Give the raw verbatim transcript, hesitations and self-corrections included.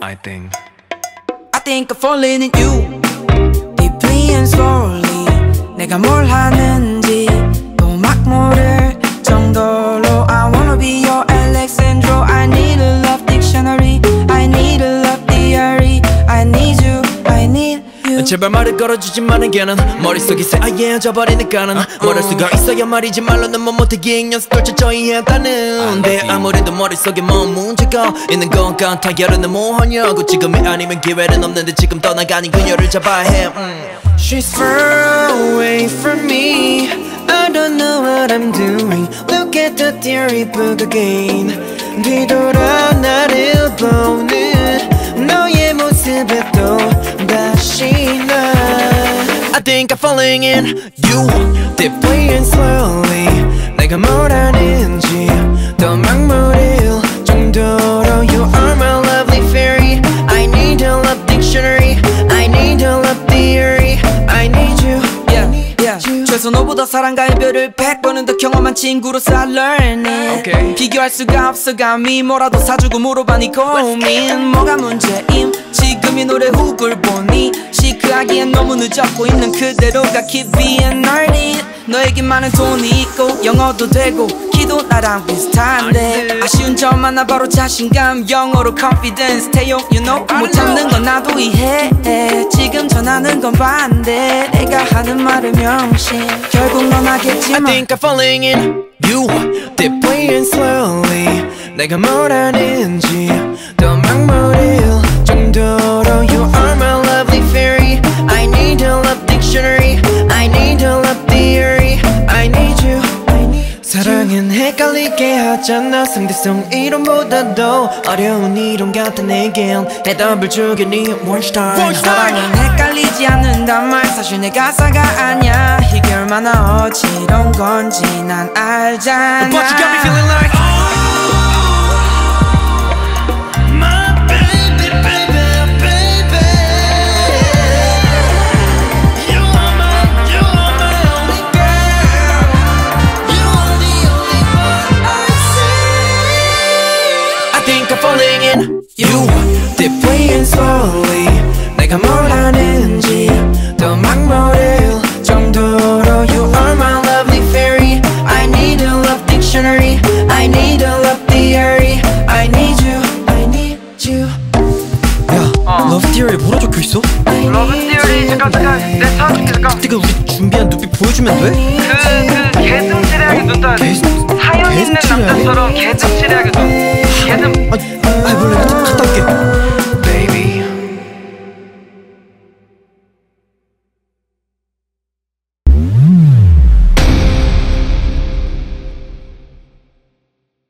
I think I think I'm falling in you deeply and slowly 내가 뭘 하는지 또 막 모를 정도로 I wanna be your Alexandro I need a love dictionary I need a love theory I need you I need you 제발 말을 걸어주지만은 걔는 머릿속이 새하얘져 버리니까는 뭘 할 수가 있어야 말이지 말로는 못 못해 긴 연습을 철저히 했다는데 아무래도 머릿속에 뭔 문제가 있는 것 같아 여름은 뭐하냐고 지금이 아니면 기회는 없는데 지금 떠나가는 그녀를 잡아야 해 음. She's far away from me I don't know what I'm doing Look at the theory book again 뒤돌아 나를 보는 너의 모습에 또 다시 나 I think I'm falling in you Deeply and slowly 내가 뭘 하는지 더 막 모를 정도로 You are my lovely fairy I need a love dictionary I need a love theory I need you Yeah, yeah. 최소 너보다 사랑과 이별을 백 번은 더 경험한 친구로서 I learn it okay. 비교할 수가 없어 감히 뭐라도 사주고 물어봐 네 고민 뭐가 문제임 지금 이 노래 훅을 보니 시크하기엔 너무 늦었고 있는 그대로가 keep being nerdy 너에게만은 돈이 있고 영어도 되고 키도 나랑 비슷한데 아쉬운 점 하나 바로 자신감 영어로 confidence 태용 you know 못 참는 건 나도 이해해 지금 전하는 건 반대 내가 하는 말은 명심 결국 넌 하겠지만 I think I'm falling in you Deeply and slowly 내가 뭘 하는지 더 막 모를 정도로 You are my lovely fairy I need a love dictionary I need a love theory I need you 사랑은 헷갈리게 하잖아 상대성 이론보다도 어려운 이론 같은 내겐 대답을 주게 네 원슈타인 사랑은 헷갈리지 않는단 말 사실 내 가사가 아냐 이게 얼마나 어지러운 건지 난 알잖아 But you got me feeling like falling in you Deeply and slowly 내가 뭘 하는지 더 막 모를 정도로 You are my lovely fairy I need a love dictionary I need a love theory I need you I need you 야, 러브 티어리에 뭐라 적혀있어? 러브 티어리 잠깐 잠깐 내 찾을게 잠깐 그때가 우리 준비한 눈빛 보여주면 돼? 그, 그 개슴츠레하게 눈 떠야 돼 사연 있는 남자처럼 개슴츠레하게 눈